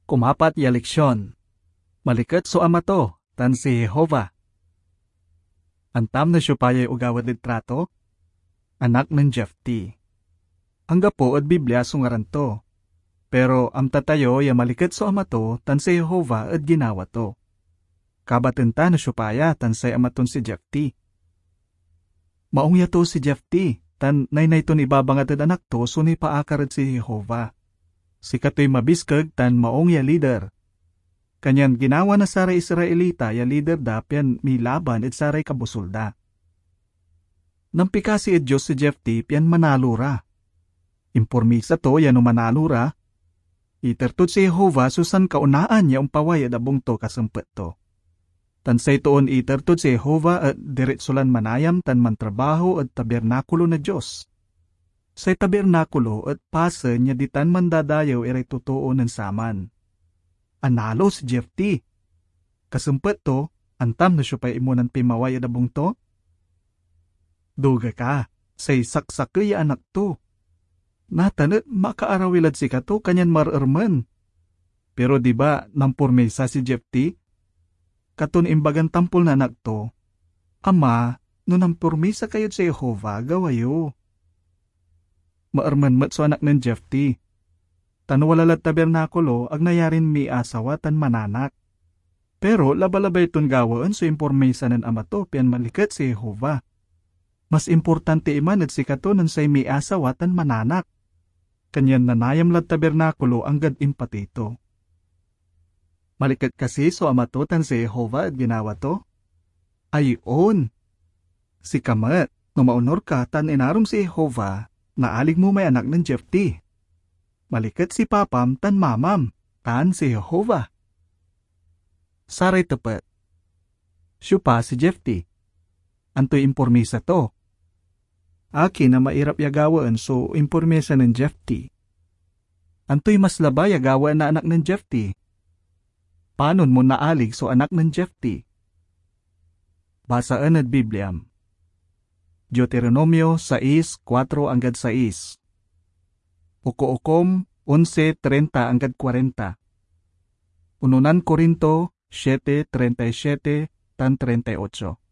Kumapat ya leksyon. Malikat so amato, tan si Jehova. Antam na siya payay ugawad litrato, anak ng Jefti. Hangga po at Biblia sungaran to. Pero am tatayo ya malikat so amato, tan si Jehova at ginawa to. Kabatenta na siya paya, tan say amaton si Jefti. Maong yato si Jefti, tan naynay to ni babangat at anak to, suni paakarat si Jehova. Si katoy mabiskag tan maong ya leader. Kanyan ginawa na saray Israelita ya leader da pian milaban at saray kabusulda. Nampikasi at Diyos si Jefti pian manalura. Impormisa to yan manalura. Itertod si Jehova susan kaunaan ya umpaway at abong to kasempet to. Tan say toon itertod si Jehova at diretsulan manayam tan mantrabaho at tabernakulo na Diyos. Say tabernakulo at pasa niya ditan mandadayaw iray totoo ng saman. Analo si Jefti. Kasempet to, antam na siya pa imunan pimaway adabong to. Duga ka, say saksakay anak to. Natanat makaarawilad si kato kanyan marerman. Pero di ba nampurmesa si Jefti? Katon imbagan tampol na anak to. Ama, no nampurmesa kayo sa Jehova, gawayo. Maarman mat so anak ng Jefti. Tanwalalat tabernakulo ag nayarin mi asawa tan mananak. Pero labalabay ton gawaan so impormesa ng amato pian malikat si Jehova. Mas importante iman at si katunan say mi asawa tan mananak. Kanyan nanayam lat tabernakulo ang gad impatito. Malikat kasi so amato tan si Jehova at ginawa to? Ayon. Si kamat, no maunor ka tan inarom si Jehova, naalig mo may anak ng Jefti. Malikat si papam tan mamam, tan si Jehova. Saray tepat. Siya si Jefti. Antoy impormisa to. Aki na mairap yagawaan so impormesa ng Jefti. Antoy mas labay yagawaan na anak ng Jefti. Panon mo naalig so anak ng Jefti. Basaan at Bibliam. Deuteronomio 6:4-6. Uko-ukom 11:30-40. Ununan Korinto 7:37-38.